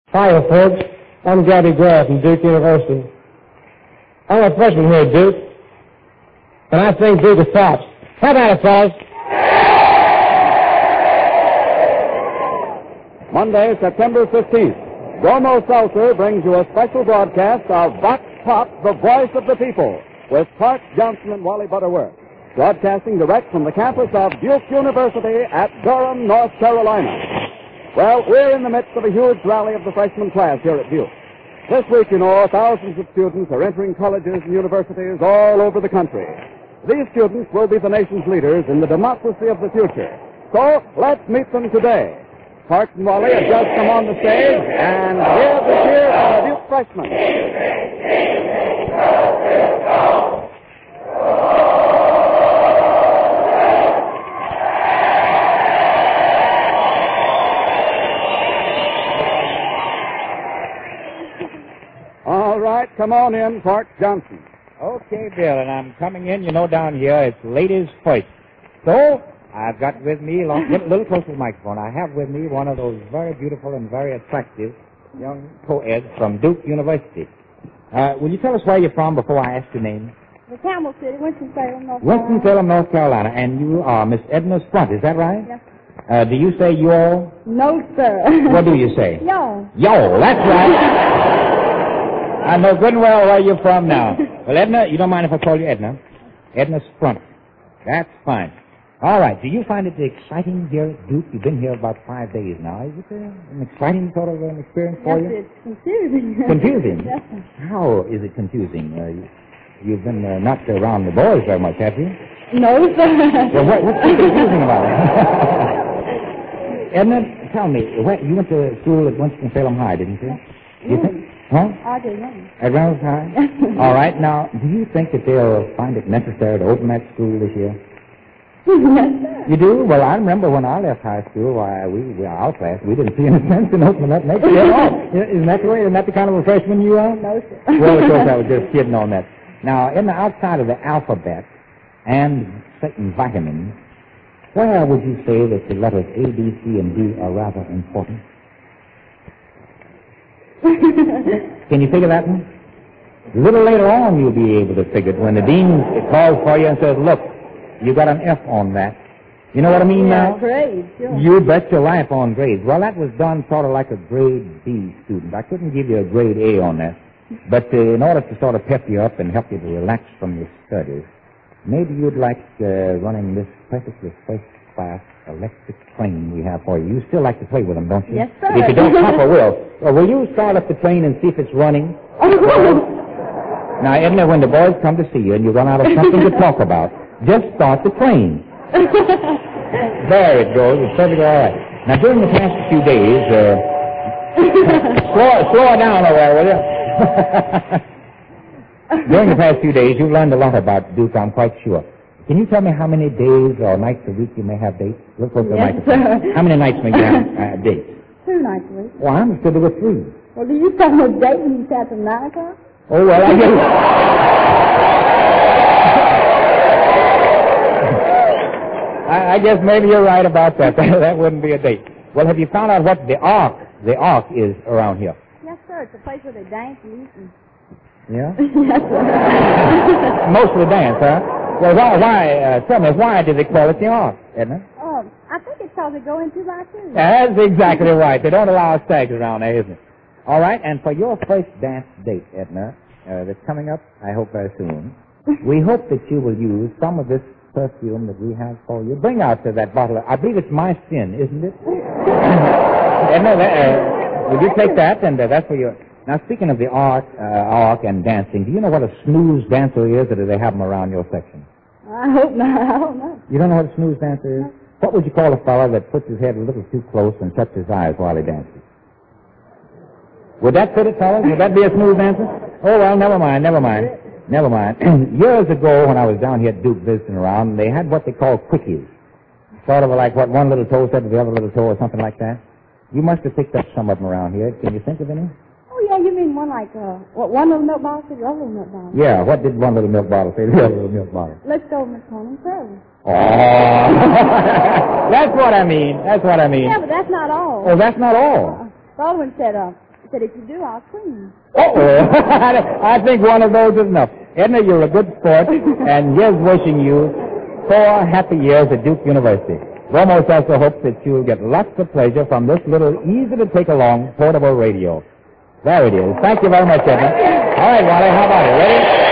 Hiya, folks. I'm Gabby Graff from Duke University. I'm a freshman here at Duke, and I think Duke is tops. How about it, fellas? Monday, September 15th, Gomo Seltzer brings you a special broadcast of Vox Pop, the Voice of the People, with Clark Johnson and Wally Butterworth, broadcasting direct from the campus of Duke University at Durham, North Carolina. Well, we're in the midst of a huge rally of the freshman class here at Duke. This week, you know, thousands of students are entering colleges and universities all over the country. These students will be the nation's leaders in the democracy of the future. So, let's meet them today. Clark and Wally have just come on the stage, and here's the cheer of the Duke freshmen. All right, come on in, Clark Johnson. Okay, Bill, and I'm coming in, you know, down here, it's ladies first. So, I've got with me, get a little closer to the microphone, I have with me one of those very beautiful and very attractive young co-eds from Duke University. Will you tell us where you're from before I ask your name? The Camel City, Winston-Salem, North Carolina. Winston-Salem, North Carolina, and you are Miss Edna Sprunt, is that right? Yes. Do you say yo? No, sir. What do you say? Yo. Yo, that's right. I know good and well where you're from now. Well, Edna, you don't mind if I call you Edna? Edna Sprunt. That's fine. All right. Do you find it exciting here at Duke? You've been here about 5 days now. Is it an exciting sort of an experience for you? Yes, it's confusing. Confusing? Yes, sir. How is it confusing? You've been not around the boys very much, have you? No, sir. Well, what's so confusing about it? Edna, tell me, you went to school at Winston-Salem High, didn't you? You think? Huh? I do, yes. At Reynolds High? All right. Now, do you think that they'll find it necessary to open that school this year? Yes, sir. You do? Well, I remember when I left high school, our class, we didn't see any sense in opening up next year at all. Isn't that the way? Isn't that the kind of a freshman you are? No, sir. Well, of course, I was just kidding on that. Now, in the outside of the alphabet and certain vitamins, where would you say that the letters A, B, C, and D are rather important? Can you figure that one? A little later on, you'll be able to figure it when the dean calls for you and says, look, you got an F on that. You know what I mean now? Grades, sure. You bet your life on grades. Well, that was done sort of like a grade B student. I couldn't give you a grade A on that. But in order to sort of pep you up and help you to relax from your studies, maybe you'd like running this perfectly first-class electric train we have for you. You still like to play with them, don't you? Yes, sir. If you don't, Papa will. Well, will you start up the train and see if it's running? Now, Edna, when the boys come to see you and you run out of something to talk about, just start the train. There it goes. It's perfectly all right. Now, during the past few days, slow it down over there, will you? During the past few days, you've learned a lot about Duke, I'm quite sure. Can you tell me how many days or nights a week you may have dates? Look over the microphone. Sir. How many nights may you have dates? 2 nights a week. Well, I understood there were 3. Well, do you come with date when you sat at 9 o'clock? Oh, well, I guess... I guess maybe you're right about that. That wouldn't be a date. Well, have you found out what the Ark is around here? Yes, sir. It's a place where they dance and eat and... Yeah? Yes, sir. Mostly dance, huh? Well, why, tell me, why did they call it the Ark, Edna? I think it's because they go in 2 by 2. That's exactly right. They don't allow stags around there, isn't it? All right, and for your first dance date, Edna, that's coming up, I hope, very soon, we hope that you will use some of this perfume that we have for you. Bring out that bottle. I believe it's My Sin, isn't it? Edna, will you take that? And that's for you. Now, speaking of the ark and dancing, do you know what a snooze dancer is, or do they have them around your section? I hope not. I don't know. You don't know what a snooze dancer is? What would you call a fellow that puts his head a little too close and shuts his eyes while he dances? Would that fit it, fellas? Would that be a snooze dancer? Oh, well, never mind. Years ago, when I was down here at Duke visiting around, they had what they call quickies. Sort of like what one little toe said to the other little toe or something like that. You must have picked up some of them around here. Can you think of any? Oh, yeah, you mean one like, one little milk bottle to the other little milk bottle? Yeah, what did one little milk bottle say to the other little milk bottle? Let's go, Miss Conan Service. Oh, that's what I mean. Yeah, but that's not all. Oh, that's not all. Baldwin said, said if you do, I'll clean. Uh-oh. I think one of those is enough. Edna, you're a good sport, and here's wishing you 4 happy years at Duke University. Bromo also hopes that you'll get lots of pleasure from this little easy-to-take-along portable radio. There it is. Thank you very much, Edna. All right, Wally, how about it? Ready?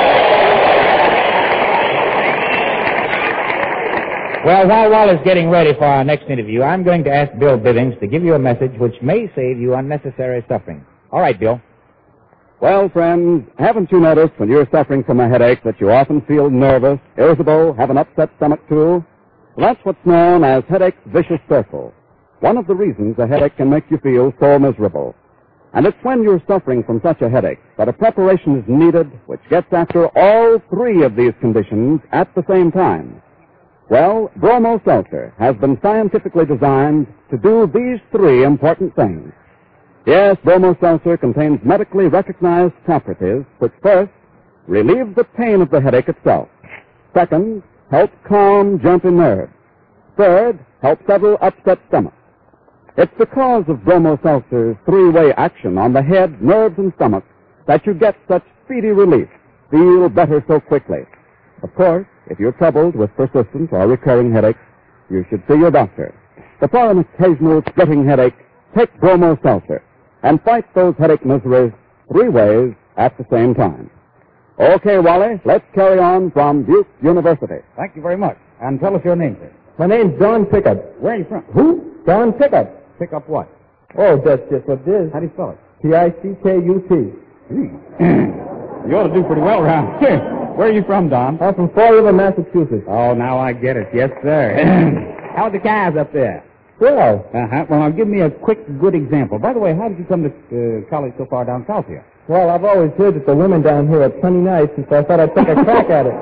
Well, while Wally's getting ready for our next interview, I'm going to ask Bill Billings to give you a message which may save you unnecessary suffering. All right, Bill. Well, friends, haven't you noticed when you're suffering from a headache that you often feel nervous, irritable, have an upset stomach too? Well, that's what's known as headache's vicious circle. One of the reasons a headache can make you feel so miserable. And it's when you're suffering from such a headache that a preparation is needed which gets after all 3 of these conditions at the same time. Well, Bromo Seltzer has been scientifically designed to do these 3 important things. Yes, Bromo Seltzer contains medically recognized properties which first, relieve the pain of the headache itself. Second, help calm jumpy nerves. Third, help settle upset stomach. It's because of Bromo Seltzer's 3-way action on the head, nerves, and stomach that you get such speedy relief, feel better so quickly. Of course, if you're troubled with persistent or recurring headaches, you should see your doctor. But for an occasional splitting headache, take Bromo Seltzer and fight those headache miseries 3 ways at the same time. Okay, Wally, let's carry on from Duke University. Thank you very much. And tell us your name, sir. My name's Don Pickup. Where are you from? Who? Don Pickup. Pick up what? Oh, that's just what it is. How do you spell it? P-I-C-K-U-T. You ought to do pretty well around here. Where are you from, Don? I'm from Fall River, Massachusetts. Oh, now I get it. Yes, sir. How are the guys up there? Well, Uh-huh. Well, now give me a quick, good example. By the way, how did you come to college so far down south here? well, I've always heard that the women down here are plenty nice, and so I thought I'd take a crack at it.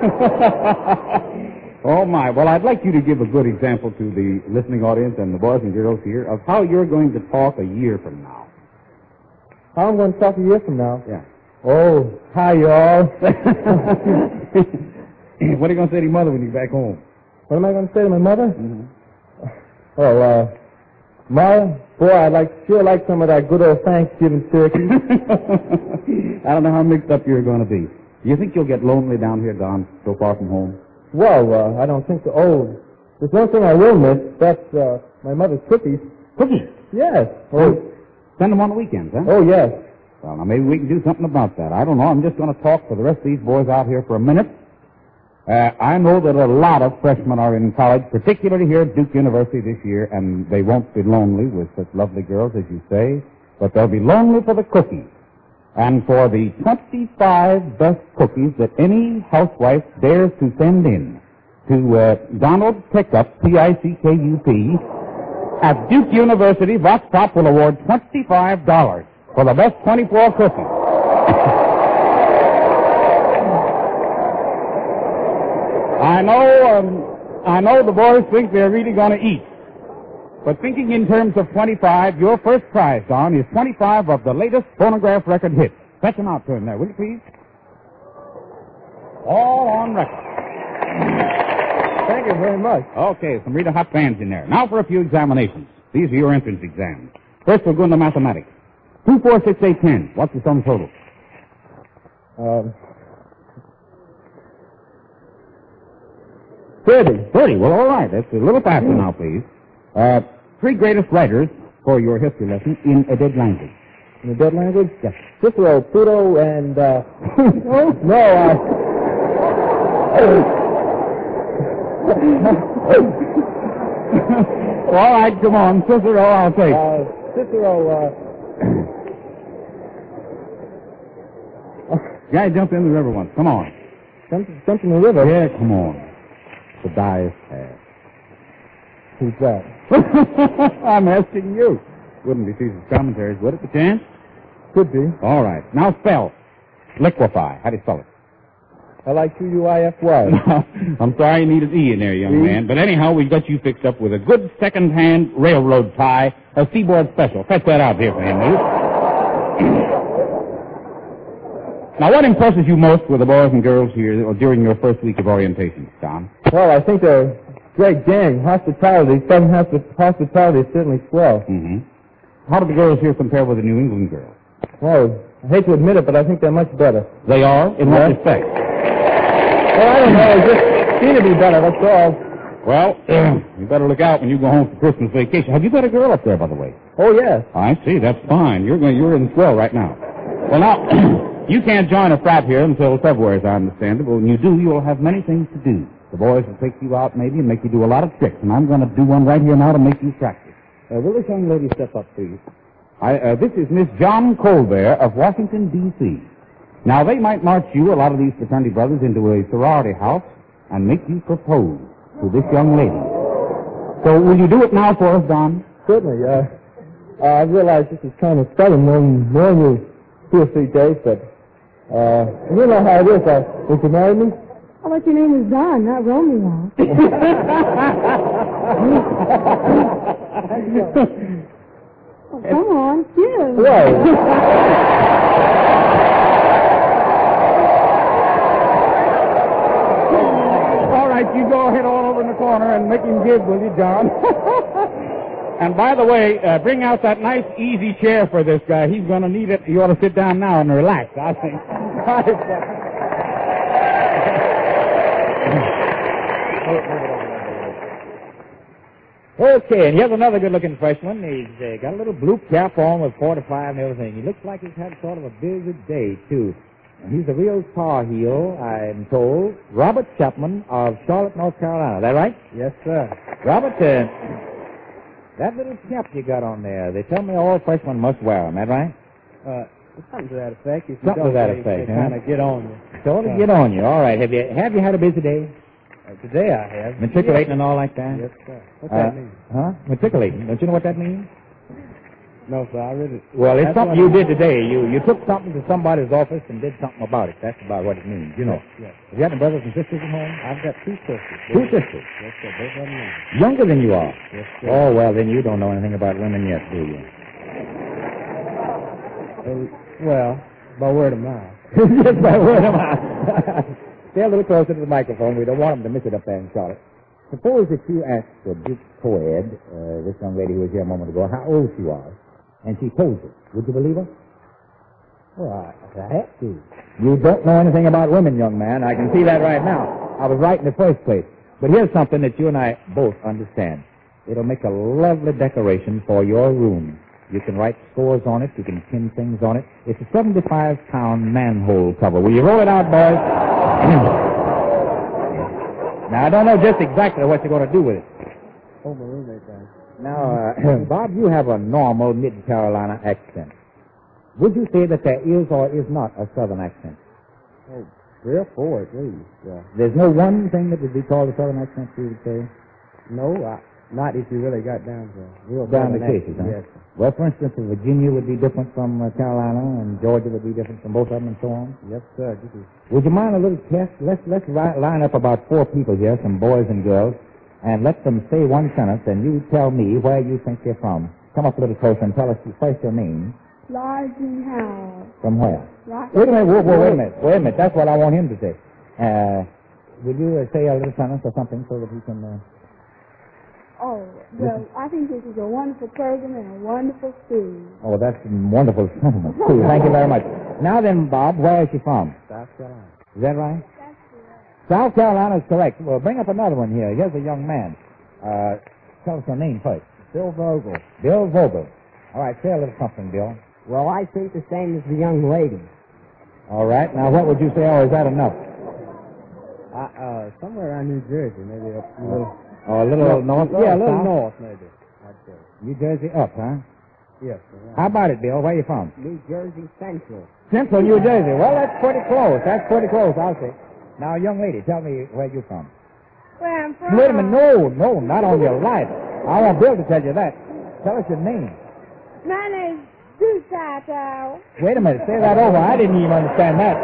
Oh, my. Well, I'd like you to give a good example to the listening audience and the boys and girls here of how you're going to talk a year from now. How I'm going to talk a year from now? Yeah. Oh, hi, y'all. What are you going to say to your mother when you get back home? What am I going to say to my mother? Mm-hmm. Oh, Ma, boy, I'd sure like some of that good old Thanksgiving turkey. I don't know how mixed up you're going to be. Do you think you'll get lonely down here, Don, so far from home? Well, I don't think so. Oh, there's one thing I will miss. That's my mother's cookies. Cookies? Yes. Oh, Send them on the weekends, huh? oh yes. Well, now, maybe we can do something about that. I don't know. I'm just going to talk to the rest of these boys out here for a minute. I know that a lot of freshmen are in college, particularly here at Duke University this year, and they won't be lonely with such lovely girls as you say, but they'll be lonely for the cookies. And for the 25 best cookies that any housewife dares to send in to Donald Pickup, P-I-C-K-U-P, at Duke University, Vox Pop will award $25 for the best 24 cookies. I know the boys think they're really going to eat. But thinking in terms of 25, your first prize, Don, is 25 of the latest phonograph record hits. Fetch them out to him there, will you please? All on record. Thank you very much. Okay, some Rita Hot fans in there. Now for a few examinations. These are your entrance exams. First, we'll go into mathematics. 2, 4, 6, 8, 10. What's the sum total? 30. 30. Well, all right. That's a little faster now, please. 3 greatest writers for your history lesson in a dead language. In the dead language? Yes. Cicero, Pluto, and, All right, come on. Cicero, I'll take. Cicero, Guy jumped in the river once. Come on. jumped in the river. Yeah, come on. The die is past. Who's that? I'm asking you. Wouldn't be Caesar's commentaries, would it, the chance? Could be. All right. Now spell. Liquefy. How do you spell it? L-I-Q-U-I-F-Y. I'm sorry you needed E in there, young man. But anyhow, we've got you fixed up with a good second-hand railroad tie, a Seaboard Special. Fetch that out here for him, will you? Now, what impresses you most with the boys and girls here during your first week of orientation, Don? Well, I think they're great gang. Hospitality, Southern hospitality is certainly swell. Mm-hmm. How do the girls here compare with the New England girls? Well, I hate to admit it, but I think they're much better. They are? In what respect? Well, I don't know. They just seem to be better, that's all. Well, you better look out when you go home for Christmas vacation. Have you got a girl up there, by the way? Oh, yes. I see. That's fine. You're in the swell right now. Well, now, you can't join a frat here until February, as I understand it. But when you do, you'll have many things to do. The boys will take you out maybe and make you do a lot of tricks, and I'm going to do one right here now to make you practice. Will this young lady step up, please? This is Miss John Colbert of Washington, D.C. Now, they might march you, a lot of these fraternity brothers, into a sorority house and make you propose to this young lady. So, will you do it now for us, Don? Certainly. I realize this is kind of sudden, knowing you 2 or 3 days, but you know how it is. Would you marry me? Oh, but your name is Don, not Romeo. Oh, come on, kiss. Well. All right, you go ahead all over in the corner and make him give, will you, John? And by the way, bring out that nice, easy chair for this guy. He's going to need it. You ought to sit down now and relax, I think. Okay, and here's another good-looking freshman. He's got a little blue cap on with 45 and everything. He looks like he's had sort of a busy day, too. And he's a real Tar Heel, I'm told. Robert Chapman of Charlotte, North Carolina. Is that right? Yes, sir. Robert, that little cap you got on there, they tell me all freshmen must wear them. Is that right? Something to that effect. If you Something to don't, that they effect, huh? kind of get on you. Sort of get on you. All right. Have you had a busy day? Today I have. Matriculating and all like that? Yes, sir. What's that mean? Huh? Matriculating. Don't you know what that means? No, sir, I really... Well, it's That's something what you did today. You took something to somebody's office and did something about it. That's about what it means, you know. Yes. Have you got any brothers and sisters at home? I've got 2 sisters. 2 sisters. Yes, sir. Both of them young. Younger than you are? Yes, sir. Oh, well, then you don't know anything about women yet, do you? Well, by word of mouth. Just by word of mouth. Stay a little closer to the microphone. We don't want them to miss it up there in Charlotte. Suppose that you asked the Duke co-ed, this young lady who was here a moment ago, how old she was, and she told you. Would you believe her? Well, I have to. You don't know anything about women, young man. I can see that right now. I was right in the first place. But here's something that you and I both understand. It'll make a lovely decoration for your room. You can write scores on it. You can pin things on it. It's a 75-pound manhole cover. Will you roll it out, boys? Now, I don't know just exactly what you're going to do with it. Oh, my roommate does. Now, Bob, you have a normal Mid-Carolina accent. Would you say that there is or is not a Southern accent? Oh, 3 or 4 at least. There's no one thing that would be called a Southern accent, you would say? No, not if you really got down to real Down to Southern cases, huh? accent. Yes, sir. Well, for instance, Virginia would be different from Carolina, and Georgia would be different from both of them, and so on. Yes, sir. This is... Would you mind a little test? Let's line up about 4 people here, some boys and girls, and let them say one sentence, and you tell me where you think they're from. Come up a little closer and tell us first your name. Large Howard. From where? Right. Wait a minute. Wait a minute. Wait a minute. That's what I want him to say. Will you say a little sentence or something so that he can... Oh, well, I think this is a wonderful program and a wonderful school. Oh, that's a wonderful sentiment. Cool. Thank you very much. Now then, Bob, where is she from? South Carolina. Is that right? That's correct. South Carolina is correct. Well, bring up another one here. Here's a young man. Tell us your name first. Bill Vogel. Bill Vogel. All right, say a little something, Bill. Well, I think the same as the young lady. All right. Now, what would you say, or is that enough? Somewhere around New Jersey, maybe a little... Oh, a little north? Yeah, a little south? north, maybe, I'd say. New Jersey up, huh? Yes, sir. How about it, Bill? Where you from? New Jersey Central. Central New Jersey. Well, that's pretty close. That's pretty close, I'll say. Now, young lady, tell me where you from. Where I'm from? Wait a minute. No, not on your life. I want Bill to tell you that. Tell us your name. My name's Deuce. Wait a minute. Say that over. I didn't even understand that.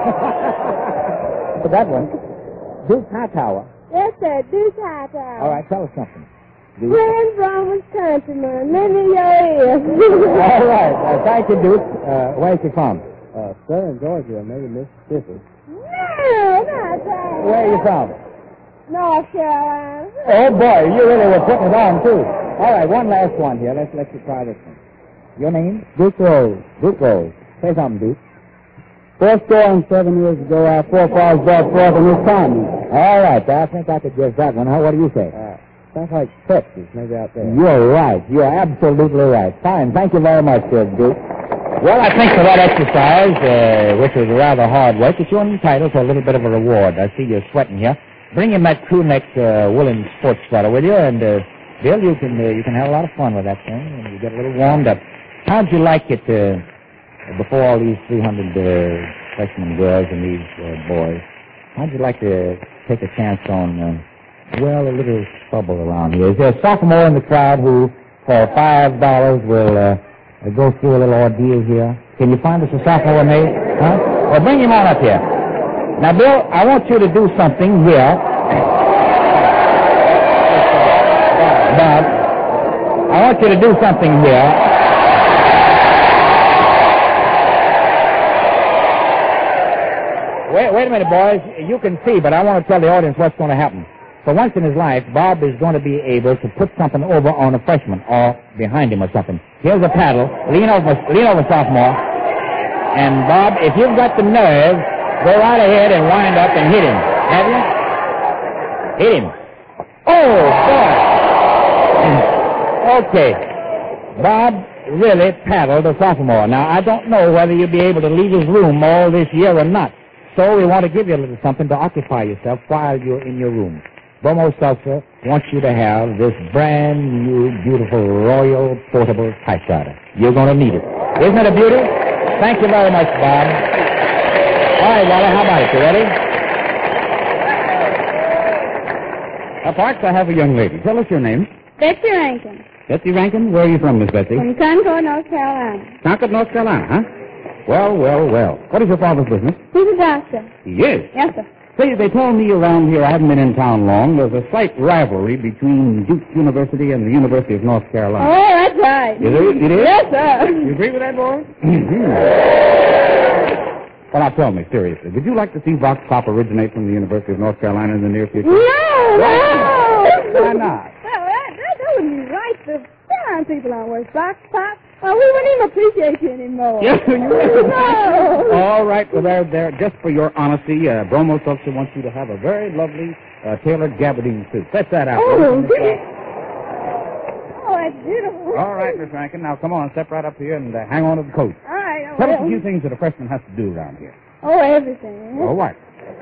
But that one. Deuce Hightower. Yes, sir, Deuce. All right, tell us something. Deuce. Friend from Wisconsin, lend me your ear. All right. Thank you, Deuce. Where's she from? Southern Georgia, maybe Mississippi. No, not that. Where are you from? North Carolina. Oh, boy, you really were putting it on, too. All right, one last one here. Let's let you try this one. Your name? Duke Rose. Duke Rose. Say something, Duke. 407 years ago, our forefathers brought forth a new continent. All right, I think I could guess that one. What do you say? Sounds like Texas, maybe out there. You're right. You're absolutely right. Fine. Thank you very much, Duke. Well, I think for that exercise, which was rather hard work, that you're entitled to a little bit of a reward. I see you're sweating here. Bring in that crew neck woolen sports sweater with you, and Bill, you can have a lot of fun with that thing, and you get a little warmed up. How'd you like it before all these 300 freshman girls and these boys? How'd you like to take a chance on, a little trouble around here? Is there a sophomore in the crowd who, for $5, will go through a little ordeal here? Can you find us a sophomore, Nate? Huh? Well, bring him on up here. Now, Bill, I want you to do something here. Bob, I want you to do something here. Wait a minute, boys. You can see, but I want to tell the audience what's going to happen. For once in his life, Bob is going to be able to put something over on a freshman or behind him or something. Here's a paddle. Lean over, sophomore. And, Bob, if you've got the nerve, go right ahead and wind up and hit him. Have you? Hit him. Oh, boy. Okay. Bob really paddled a sophomore. Now, I don't know whether you'll be able to leave his room all this year or not. So we want to give you a little something to occupy yourself while you're in your room. Bromo Seltzer wants you to have this brand new, beautiful, Royal Portable Typewriter. You're going to need it. Isn't it a beauty? Thank you very much, Bob. All right, Wally, how about it? You ready? Parks, I have a young lady. Tell us your name. Betsy Rankin. Betsy Rankin? Where are you from, Miss Betsy? From Concord, North Carolina. Concord, North Carolina, huh? Well. What is your father's business? He's a doctor. He is? Yes, sir. Say, they told me around here, I haven't been in town long, there's a slight rivalry between Duke University and the University of North Carolina. Oh, that's right. Is it? It is? Yes, sir. You agree with that, boy? Well, now tell me, seriously, would you like to see Vox Pop originate from the University of North Carolina in the near future? No. Why not? Well, that wouldn't be right. The Carolina people aren't worth Vox Pop. Well, we wouldn't even appreciate you anymore. Yes, you would. No. All right, well, there. Just for your honesty, Bromo Seltzer wants you to have a very lovely tailored gabardine suit. Fetch that out. Oh, that's beautiful. All right, Miss Rankin. Now, come on, step right up here and hang on to the coat. All right. Tell us a few things that a freshman has to do around here. Oh, everything. All right.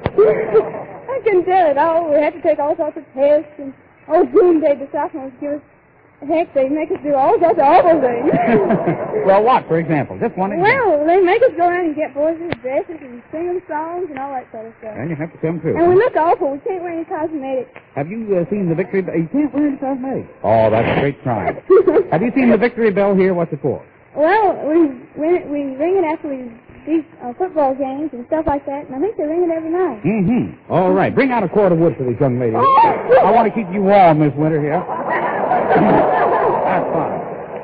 I can tell it all. We had to take all sorts of tests, and June Day, the sophomores give us. Heck, they make us do all sorts of awful things. Well, what, for example? Just one example. Well, they make us go around and get boys' dresses and sing them songs and all that sort of stuff. And you have to come too. And we look awful. We can't wear any cosmetics. Have you seen the Victory Bell? You can't wear any cosmetics. Oh, that's a great crime. Have you seen the Victory Bell here? What's it for? Well, we ring it after we do football games and stuff like that, and I think they ring it every night. Mm-hmm. All right. Bring out a cord of wood for this young lady. Oh. I want to keep you warm this winter here. That's fine.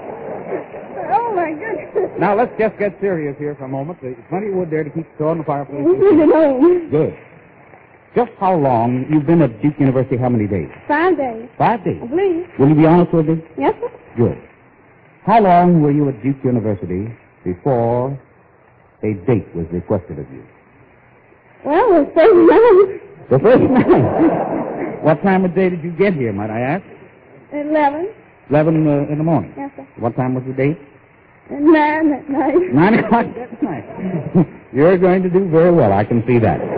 Oh, my goodness. Now, let's just get serious here for a moment. There's plenty of wood there to keep the on the fireplace. We need to know. Good. Just how long? You've been at Duke University how many days? 5 days. 5 days. I believe. Will you be honest with me? Yes, sir. Good. How long were you at Duke University before a date was requested of you? Well, the first night. The first night. What time of day did you get here, might I ask? 11. 11 in the morning. Yes, sir. What time was the date? 9 at night. 9 o'clock that night. You're going to do very well. I can see that.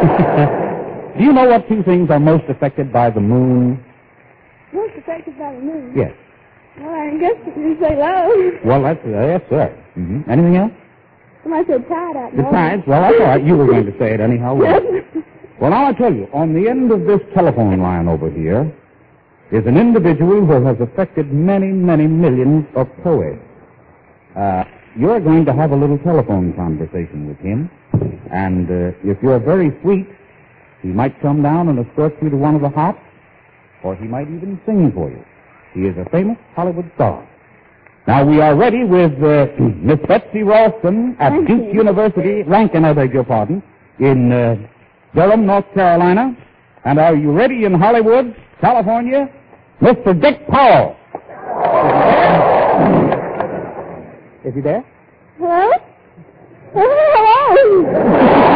Do you know what two things are most affected by the moon? Most affected by the moon? Yes. Well, I guess you say low. Well, that's yes, sir. Mm-hmm. Anything else? Somebody said tide out The north. tides? Well, that's all right. You were going to say it anyhow. Well, now I tell you, on the end of this telephone line over here is an individual who has affected many, many millions of poets. You're going to have a little telephone conversation with him, and if you're very sweet, he might come down and escort you to one of the hops, or he might even sing for you. He is a famous Hollywood star. Now, we are ready with Miss Betsy Ralston at Duke University, Rankin, I beg your pardon, in Durham, North Carolina. And are you ready in Hollywood, California? Mr. Dick Powell. Is he there? Hello? Oh, hello.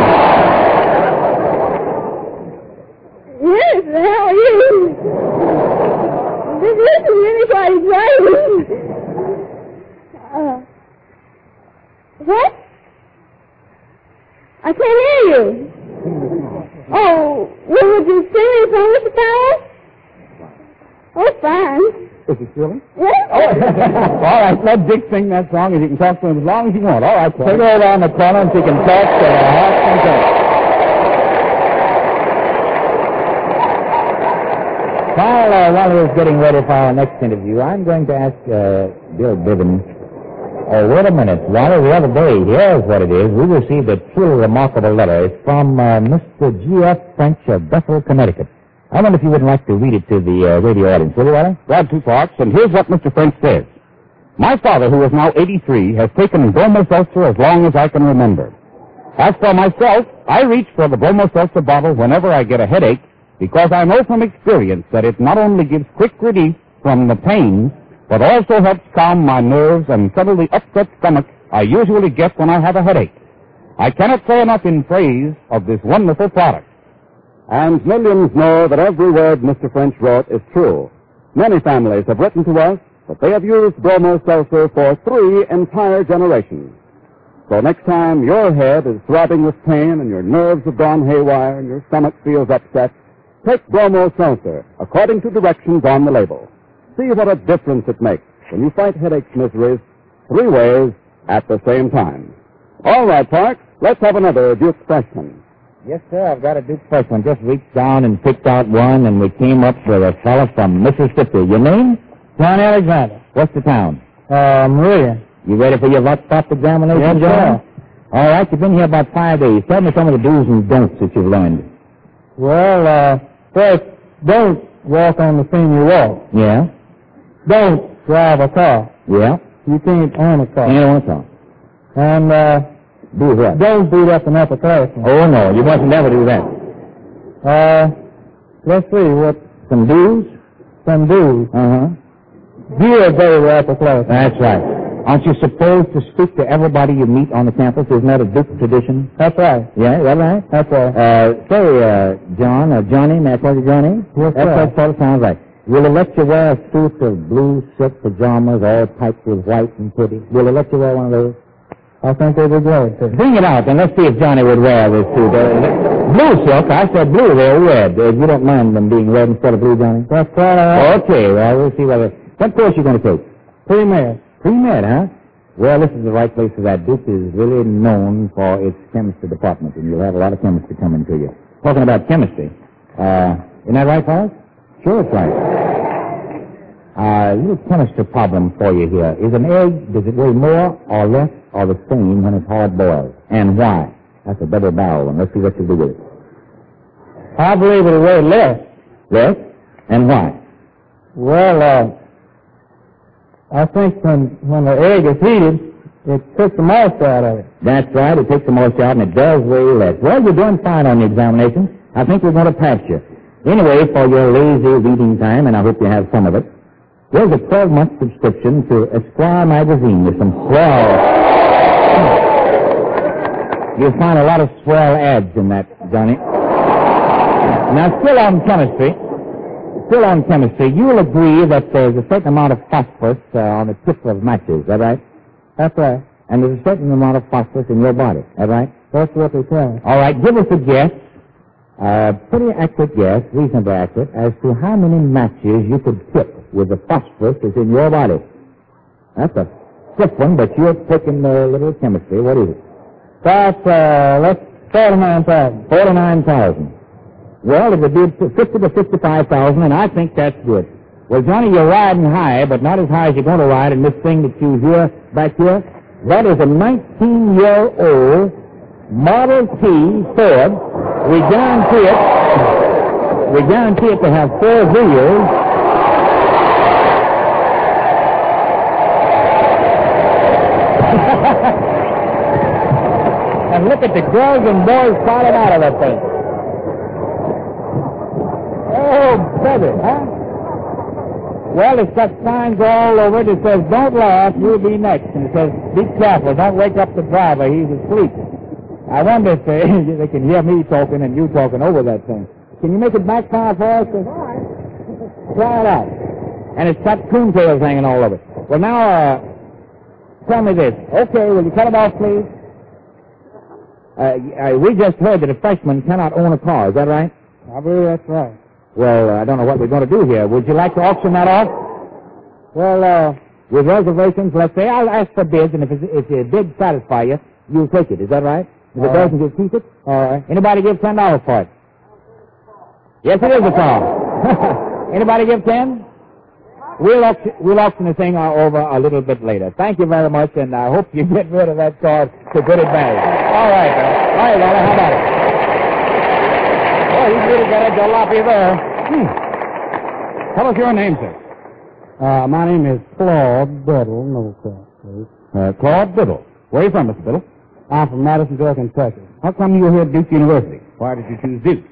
Yes, how are you? This isn't anybody's writing. What? I can't hear you. Oh, well, would you sing me from Mr. Powell? Oh, fine. Is it Shirley? Yes? All right, let Dick sing that song, and you can talk to him as long as you want. All right, Take her over on the corner and she can talk to her heart's content. While he was getting ready for our next interview, I'm going to ask Bill Bivens. Oh, wait a minute. Wally, the other day, here's what it is. We received a truly remarkable letter. It's from Mr. G.F. French of Bethel, Connecticut. I wonder if you would like to read it to the radio audience. Will you, Wally? Glad to, Parks, and here's what Mr. French says. My father, who is now 83, has taken Bromo Seltzer as long as I can remember. As for myself, I reach for the Bromo Seltzer bottle whenever I get a headache, because I know from experience that it not only gives quick relief from the pain, but also helps calm my nerves and settle the upset stomach I usually get when I have a headache. I cannot say enough in praise of this wonderful product. And millions know that every word Mr. French wrote is true. Many families have written to us that they have used Bromo Seltzer for 3 entire generations. So next time your head is throbbing with pain and your nerves have gone haywire and your stomach feels upset, take Bromo Seltzer according to directions on the label. See what a difference it makes when you fight headache miseries 3 ways at the same time. All right, Parks, let's have another Duke Freshman. Yes, sir. I've got a Duke Freshman. Just reached down and picked out one, and we came up with a fellow from Mississippi. Your name? John Alexander. What's the town? Maria. You ready for your top examination, Yes, John? sir. All right. You've been here about 5 days. Tell me some of the do's and don'ts that you've learned. Well, first, don't walk on the scene you walk. Yeah? Don't drive a car. Yeah? You can't own a car. Ain't on talk. And, Do what? don't beat up an upperclassman. Oh, no. You mustn't never do that. Let's see what Some do's? some do. Uh-huh. Be a very upperclassman. That's right. Aren't you supposed to speak to everybody you meet on the campus? Isn't that a Duke tradition? That's right. Yeah, is that right? That's right. John, Johnny, may I call you Johnny? Yes, That sir. sort of sounds right. Will it let you wear a suit of blue silk pajamas, all piped with white and pretty? Will it let you wear one of those? I think they'd be glad to. Bring it out, and let's see if Johnny would wear this suit. Blue silk, I said blue, they're red. You don't mind them being red instead of blue, Johnny? That's quite all right. Okay, well, we'll see whether... What course you going to take? Pre-med. Pre-med, huh? Well, this is the right place for that. Duke is really known for its chemistry department, and you'll have a lot of chemistry coming to you. Talking about chemistry, isn't that right, Forrest? Sure, it's right. A little chemistry problem for you here. Is an egg, does it weigh more or less or the same when it's hard boiled? And why? That's a double barrel one. Let's see what you do with it. I believe it'll weigh less. Less? And why? Well, I think when the egg is heated, it takes the moisture out of it. That's right. It takes the moisture out, and it does weigh less. Well, you're doing fine on the examination. I think we're going to pass you. Anyway, for your lazy reading time, and I hope you have some of it, there's a 12-month subscription to Esquire magazine with some swell... You'll find a lot of swell ads in that, Johnny. Now, still on chemistry, you'll agree that there's a certain amount of phosphorus on the tip of matches, is that right? That's right. And there's a certain amount of phosphorus in your body, is that right? That's what they tell. All right, give us a guess, pretty accurate guess, reasonably accurate, as to how many matches you could tip with the phosphorus that's in your body. That's a stiff one, but you're taking a little chemistry. What is it? That's, 49,000. 49,000. Well, it would be 50 to 55,000, and I think that's good. Well, Johnny, you're riding high, but not as high as you're going to ride in this thing that you hear back here. That is a 19-year-old Model T Ford. We guarantee it to have 4 wheels. And look at the girls and boys falling out of that thing. Oh, brother, huh? Well, it's got signs all over it that says, don't laugh, you'll be next. And it says, be careful, don't wake up the driver, he's asleep. I wonder if they can hear me talking and you talking over that thing. Can you make it backfire for us? Try it out. And it's got coontails hanging all over it. Well, now, tell me this. Okay, will you cut it off, please? We just heard that a freshman cannot own a car. Is that right? I believe that's right. Well, I don't know what we're going to do here. Would you like to auction that off? Well, With reservations, let's say. I'll ask for bids, and if the bids satisfy you, you'll take it. Is that right? If it doesn't, you'll keep it? all right. Anybody give $10 for it? Yes, it is a car. Anybody give 10? We'll auction the thing over a little bit later. Thank you very much, and I hope you get rid of that car to good advantage. All right, Wally, how about it? Oh, you really got a jalopy there. Tell us your name, sir. My name is Claude Biddle. No, sir, please. Claude Biddle. Where are you from, Mr. Biddle? I'm from Madisonville, Kentucky. How come you were here at Duke University? Why did you choose Duke?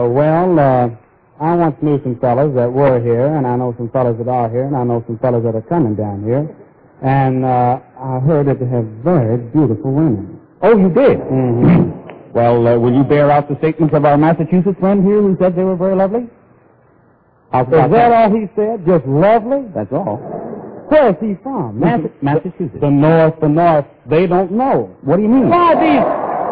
I once knew some fellas that were here, and I know some fellas that are here, and I know some fellas that are coming down here. And I heard that they have very beautiful women. Oh, you did? Mm-hmm. Well, will you bear out the statements of our Massachusetts friend here who said they were very lovely? Is that all he said? Just lovely? That's all. Where's he from? Massachusetts. The North. They don't know. What do you mean? Why, these...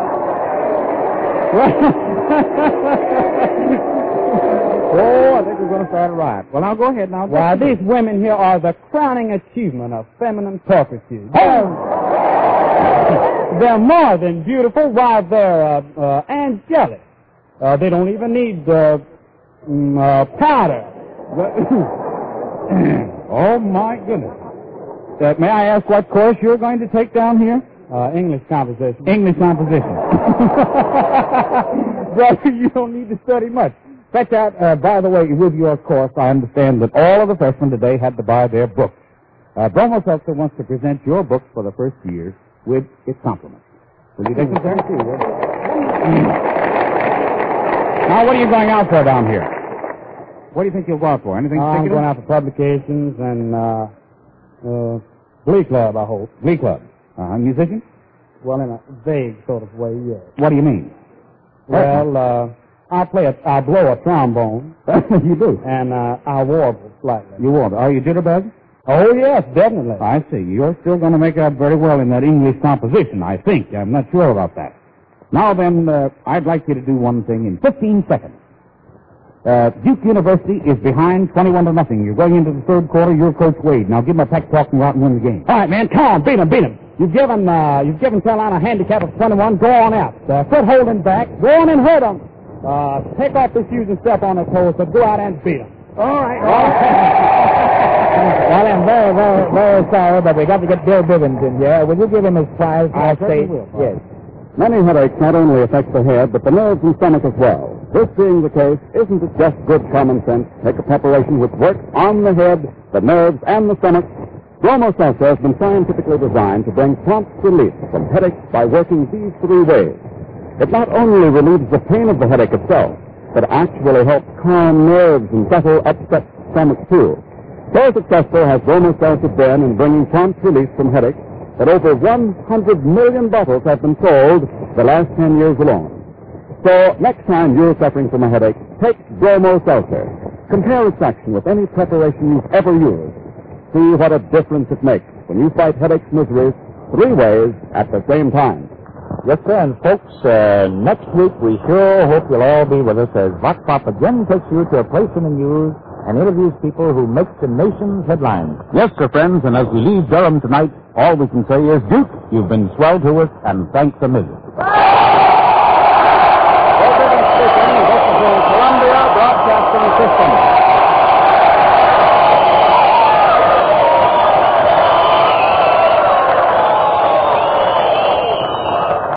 Oh, I think we're going to start a riot. Well, now go ahead now. Why, these women here are the crowning achievement of feminine turpitude. They're more than beautiful. Why, they're angelic. They don't even need powder. Oh, my goodness. May I ask what course you're going to take down here? English composition. English composition. Brother, you don't need to study much. Fetch out, by the way, with your course, I understand that all of the freshmen today had to buy their books. Bromo Seltzer wants to present your books for the first year with its compliments. Will you take them, sir? Now, what are you going out for down here? What do you think you'll go out for? Anything I'm particular? going out for publications and Glee Club, I hope. Glee Club. Musician? Well, in a vague sort of way, yes. What do you mean? Well, I'll blow a trombone. You do? And I'll warble slightly. You warble. Are you jitterbug? Oh, yes, definitely. I see. You're still going to make out very well in that English composition, I think. I'm not sure about that. Now then, I'd like you to do one thing in 15 seconds. Duke University is behind 21-0. You're going into the third quarter. You're Coach Wade. Now give him a pep talk and go out and win the game. All right, man. Come on. Beat him. You've given Carolina a handicap of 21. Go on out. Quit holding back. Go on and hurt them. Take off the shoes and step on the toes, but go out and beat them. All right. Well, I'm very, very, very sorry, but we got to get Bill Bivens in here. Will you give him his prize? I certainly will. Yes. Many headaches not only affect the head, but the nerves and stomach as well. This being the case, isn't it just good common sense to take a preparation which works on the head, the nerves, and the stomach? Bromo Seltzer has been scientifically designed to bring prompt relief from headaches by working these three ways. It not only relieves the pain of the headache itself, but actually helps calm nerves and settle upset stomach too. So successful has Bromo Seltzer been in bringing prompt relief from headaches that over 100 million bottles have been sold the last 10 years alone. So next time you're suffering from a headache, take Bromo Seltzer. Compare its action with any preparation you've ever used. See what a difference it makes when you fight headaches miseries three ways at the same time. Yes, sir, and folks, next week we sure hope you'll all be with us as Vox Pop again takes you to a place in the news and interviews people who make the nation's headlines. Yes, sir, friends, and as we leave Durham tonight, all we can say is, Duke, you've been swell to us, and thanks a million.